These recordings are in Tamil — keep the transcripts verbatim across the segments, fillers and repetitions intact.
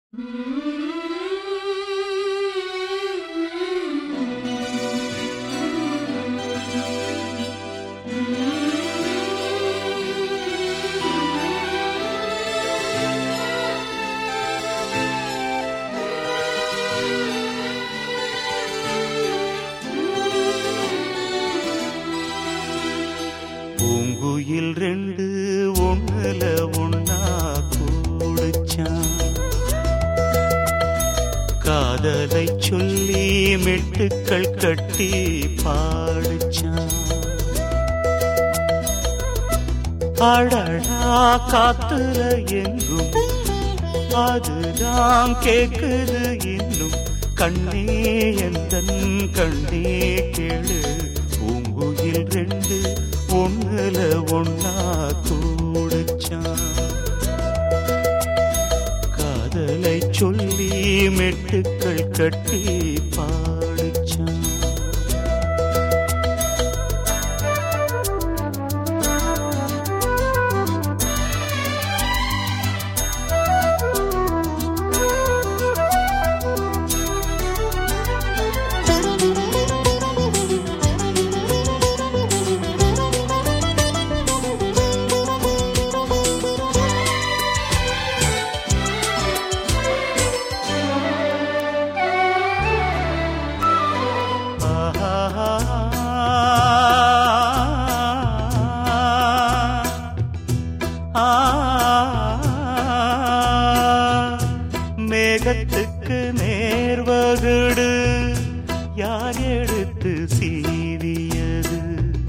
பூங்குயில் ரெண்டு ஒண்ணுல ஒன்னா கூடுச்சான், காதலை சொல்லி மெட்டுக்கள் கட்டி பாடுச்சான். அடடா காத்துல எங்கும் அதுதான் கேக்குது இன்னும், கண்ணே எந்தன் கண்ணே கேளு. பூங்குயில் ரெண்டு ஒண்ணுல ஒன்னா கூடுச்சான், காதலை சொல்லி மெட்டுக்கள் கட்டி பாடுச்சான். மேகத்துக்கு நேர்வகுடு யார் எடுத்து சீவியது?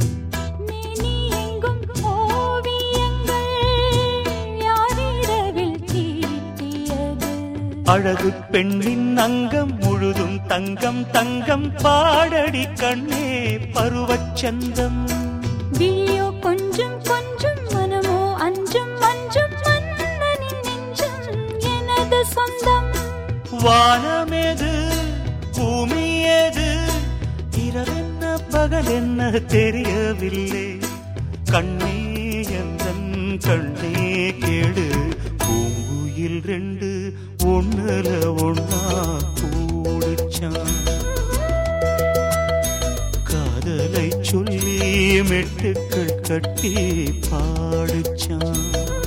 அழகு பெண்ணின் அங்கம் முழுதும் தங்கம் தங்கம் பாடடி கண்ணே பருவச்சந்தம். விழியோ கொஞ்சம் கொஞ்சம் மனமோ அஞ்சும் அஞ்சும் மன்னனின் நெஞ்சம் எனது சொந்தம். வானமேது பூமியேது இரவென்ன பகல் என்ன தெரியவில்லை, கண்ணே எந்தன் கண்ணே கேடு. பூங்குயில் ரெண்டு ஒண்ணுல ஒன்னா கூடுச்சான், காதலை சொல்லி மெட்டுக்கள் கட்டி பாடுச்சான்.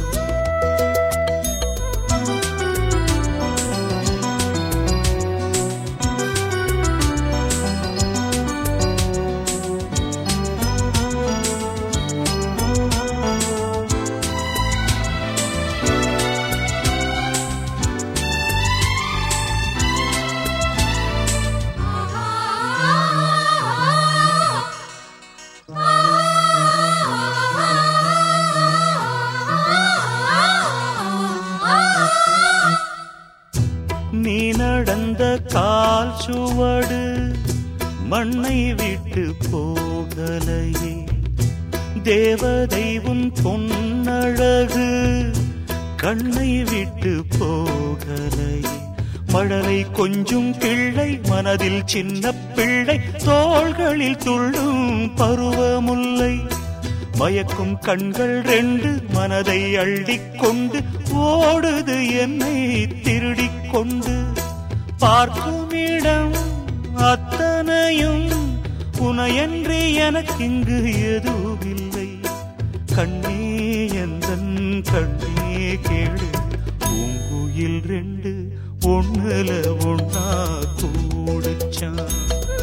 நீ நடந்த கால் சுவடு மண்ணை விட்டு போகலையே, தேவதை உன் பொன்னழகு கண்ணை விட்டு போகலையே. மழலை கொஞ்சும் கிள்ளை மனதில் சின்ன பிள்ளை, தோள்களில் துள்ளும் பருவமுல்லை. மயக்கும் கண்கள் ரெண்டு மனதை அள்ளிக்கொண்டு ஓடுது என்னை திருடிக் கொண்டு. பார்க்கும் இடம் அத்தனையும் உனையன்றி எனக்கிங்கு எதுவில்லை, கண்ணே எந்தன் கண்ணே கேடு. பூங்குயில் ரெண்டு ஒண்ணுல ஒன்னா கூடுச்சான்,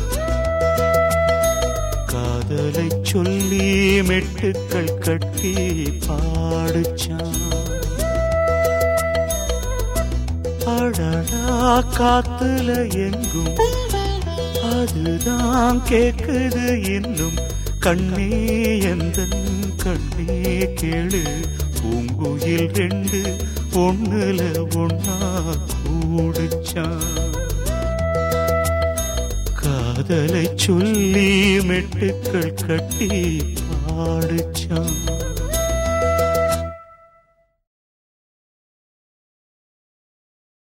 காதலை சொல்லி மெட்டுக்கள் கட்டி பாடுச்சான். அடடா காத்துல எங்கும் அதுதான் கேக்குது இன்னும், கண்ணே எந்தன் கண்ணே கேளு. பூங்குயில் ரெண்டு ஒண்ணுல ஒன்னா கூடுச்சான், காதலை சொல்லி மெட்டுக்கள் கட்டி பாடுச்சான்.